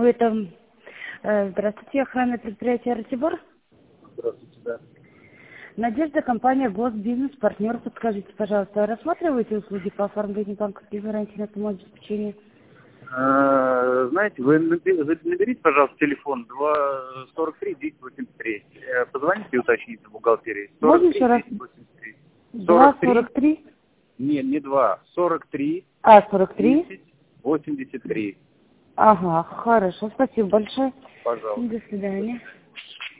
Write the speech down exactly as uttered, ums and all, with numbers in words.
Вы там... э, Здравствуйте, охранное предприятие «Ратибор». Здравствуйте, да. Надежда, компания «Госбизнес», партнер. Подскажите, пожалуйста, рассматриваете услуги по оформлению банковских гарантий на самообеспечение? А, знаете, вы наби- вы наберите, пожалуйста, телефон два сорок три десять восемьдесят три. Э, Позвоните и уточните в бухгалтерии. Можно сорок три еще раз? десять восемьдесят три. два сорок три? Не, не два. сорок три А, сорок три? десять восемьдесят три. Ага, хорошо, спасибо большое. Пожалуйста. До свидания.